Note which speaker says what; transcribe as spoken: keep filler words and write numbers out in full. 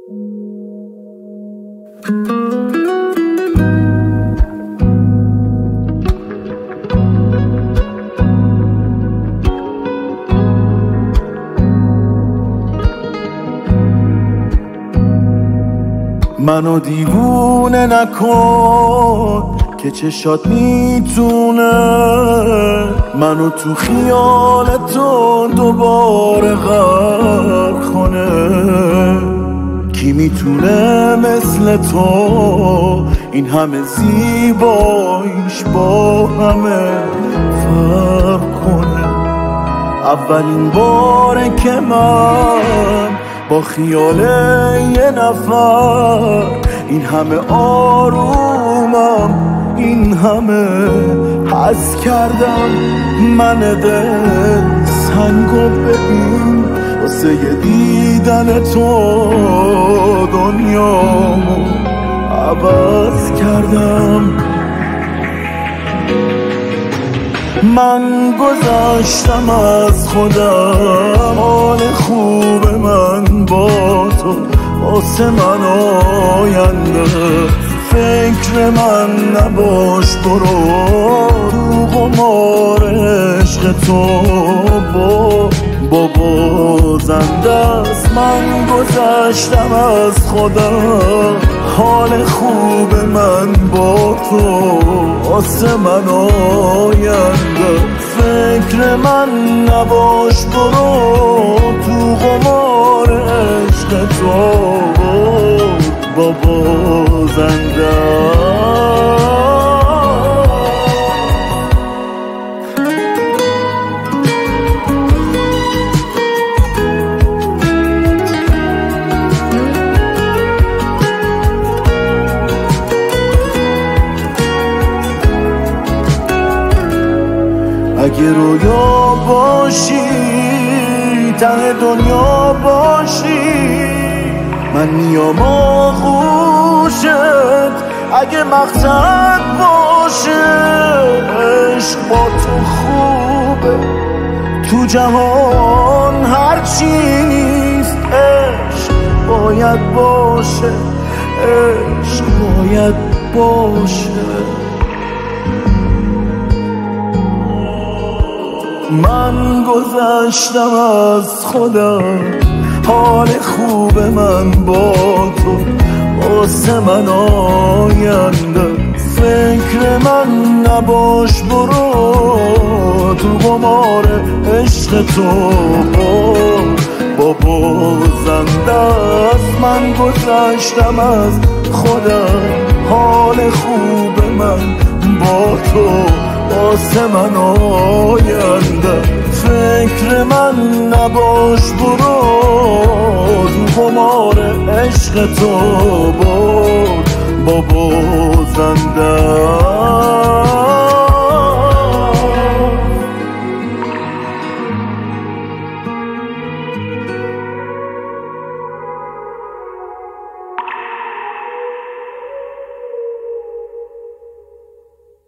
Speaker 1: منو دیوونه نکن که چشات میتونه منو تو خیال تو دوباره غرق کنه. کی میتونه مثل تو این همه زیباییش با همه فرق کنه؟ اولین باره که من با خیال یه نفر این همه آرومم، این همه حس کردم. من دل سنگو ببین واسه یه دیدن تو دنیامو عوض کردم. من گذشتم از خودم، حال خوب من با تو واسه من آینده. فکر من نباش، برو تو قمار عشق تو با بابا زنده است. من گذشتم از خودم، حال خوب من با تو واسه من آینده. فکر من نباش، برو تو قمار عشق تو بابا زنده. اگه رویا باشی، ته دنیا باشی، من میام آغوشت. اگه مقصد باشه عشق با تو خوبه، تو جهان هرچی نیست عشق باید باشه، عشق باید باشه. من گذشتم از خودم، حال خوب من با تو واسه من آینده. فکر من نباش، برو تو قمار عشق تو بابا زنده است. من گذشتم از خودم، حال خوب من با تو واسه من آینده. فکر من نباش، برو تو قمار عشق تو بابا